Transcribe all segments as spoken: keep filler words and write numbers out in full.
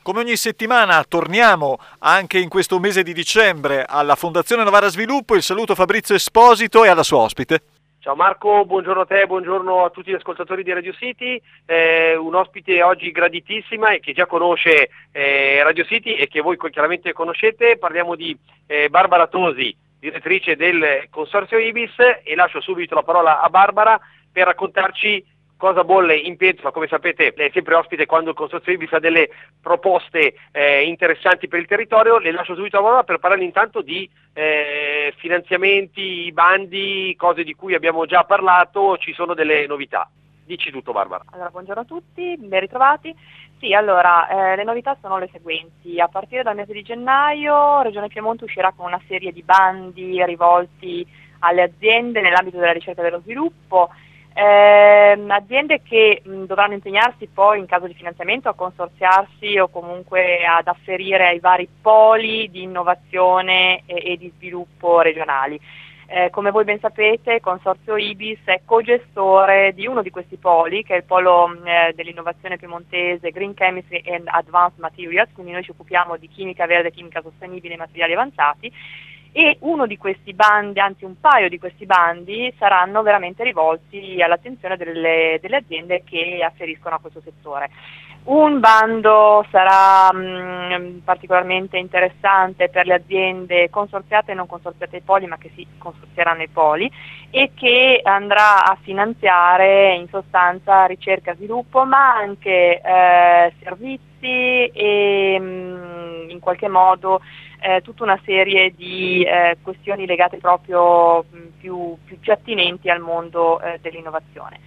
Come ogni settimana torniamo anche in questo mese di dicembre alla Fondazione Novara Sviluppo. Il saluto a Fabrizio Esposito e alla sua ospite. Ciao Marco, buongiorno a te, buongiorno a tutti gli ascoltatori di Radio City, eh, un ospite oggi graditissima e che già conosce eh, Radio City e che voi chiaramente conoscete. Parliamo di eh, Barbara Tosi, direttrice del Consorzio Ibis, e lascio subito la parola a Barbara per raccontarci cosa bolle in pentola. Come sapete, lei è sempre ospite quando il Consorzio Ibis ha delle proposte eh, interessanti per il territorio. Le lascio subito la parola per parlare intanto di eh, finanziamenti, bandi, cose di cui abbiamo già parlato. Ci sono delle novità. Dici tutto, Barbara. Allora, buongiorno a tutti, ben ritrovati. Sì, allora, eh, le novità sono le seguenti. A partire dal mese di gennaio, Regione Piemonte uscirà con una serie di bandi rivolti alle aziende nell'ambito della ricerca e dello sviluppo. Eh, aziende che mh, dovranno impegnarsi poi in caso di finanziamento a consorziarsi o comunque ad afferire ai vari poli di innovazione e, e di sviluppo regionali. Eh, come voi ben sapete, il Consorzio Ibis è cogestore di uno di questi poli, che è il polo eh, dell'innovazione piemontese Green Chemistry and Advanced Materials, quindi noi ci occupiamo di chimica verde, chimica sostenibile e materiali avanzati. E uno di questi bandi, anzi un paio di questi bandi, saranno veramente rivolti all'attenzione delle, delle aziende che afferiscono a questo settore. Un bando sarà mh, particolarmente interessante per le aziende consorziate e non consorziate ai poli, ma che si consorzieranno ai poli, e che andrà a finanziare in sostanza ricerca e sviluppo, ma anche eh, servizi e mh, in qualche modo Eh, tutta una serie di eh, questioni legate proprio mh, più, più, più attinenti al mondo eh, dell'innovazione.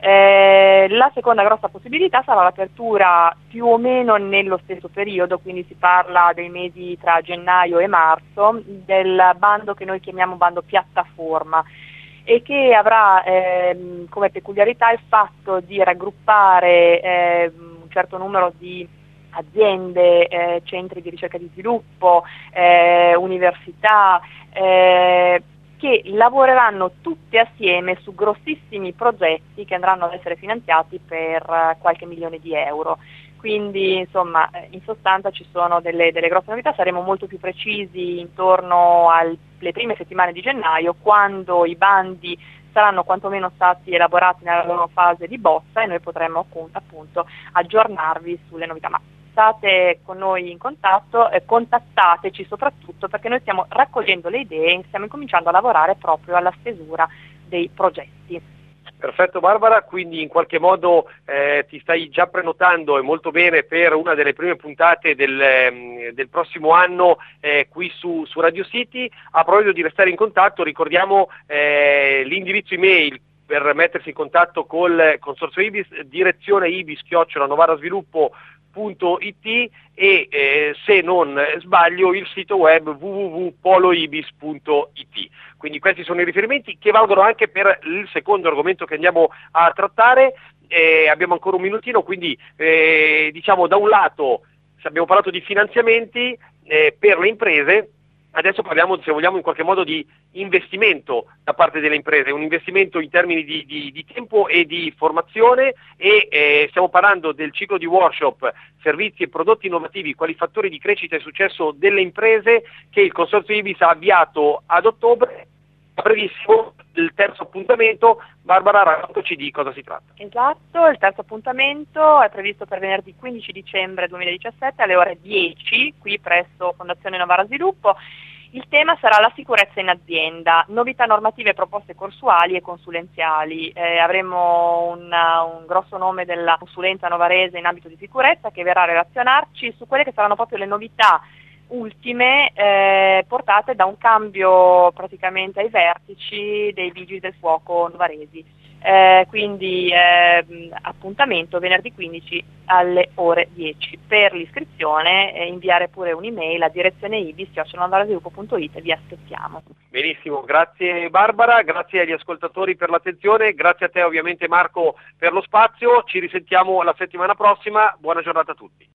Eh, la seconda grossa possibilità sarà l'apertura più o meno nello stesso periodo, quindi si parla dei mesi tra gennaio e marzo, del bando che noi chiamiamo bando piattaforma, e che avrà ehm, come peculiarità il fatto di raggruppare eh, un certo numero di aziende, eh, centri di ricerca e di sviluppo, eh, università, eh, che lavoreranno tutte assieme su grossissimi progetti che andranno ad essere finanziati per uh, qualche milione di euro. Quindi insomma, in sostanza ci sono delle, delle grosse novità. Saremo molto più precisi intorno alle prime settimane di gennaio, quando i bandi saranno quantomeno stati elaborati nella loro fase di bozza e noi potremo appunto aggiornarvi sulle novità. Ma state con noi in contatto, eh, contattateci soprattutto, perché noi stiamo raccogliendo le idee e stiamo incominciando a lavorare proprio alla stesura dei progetti. Perfetto Barbara, quindi in qualche modo eh, ti stai già prenotando, e molto bene, per una delle prime puntate del, eh, del prossimo anno eh, qui su, su Radio City. A proposito di restare in contatto, ricordiamo eh, l'indirizzo email per mettersi in contatto col Consorzio Ibis, direzione ibis chiocciola novarasviluppo punto it, e eh, se non sbaglio il sito web w w w punto poloibis punto it. Quindi questi sono i riferimenti che valgono anche per il secondo argomento che andiamo a trattare. Eh, abbiamo ancora un minutino, quindi eh, diciamo, da un lato abbiamo parlato di finanziamenti eh, per le imprese. Adesso parliamo, se vogliamo, in qualche modo di investimento da parte delle imprese, un investimento in termini di, di, di tempo e di formazione, e eh, stiamo parlando del ciclo di workshop, servizi e prodotti innovativi quali fattori di crescita e successo delle imprese, che il Consorzio Ibis ha avviato ad ottobre. Brevissimo, il terzo appuntamento. Barbara, raccontaci di cosa si tratta. Esatto, il terzo appuntamento è previsto per venerdì quindici dicembre duemiladiciassette alle ore dieci, qui presso Fondazione Novara Sviluppo. Il tema sarà la sicurezza in azienda, novità normative e proposte corsuali e consulenziali. Eh, avremo una, un grosso nome della consulenza novarese in ambito di sicurezza che verrà a relazionarci su quelle che saranno proprio le novità ultime eh, portate da un cambio praticamente ai vertici dei vigili del fuoco novaresi. Eh, quindi eh, appuntamento venerdì quindici alle ore dieci. Per l'iscrizione eh, inviare pure un'email a direzione ibis chiocciola novarasviluppo punto it. Vi aspettiamo. Benissimo, grazie Barbara, grazie agli ascoltatori per l'attenzione, grazie a te ovviamente Marco per lo spazio. Ci risentiamo la settimana prossima, buona giornata a tutti.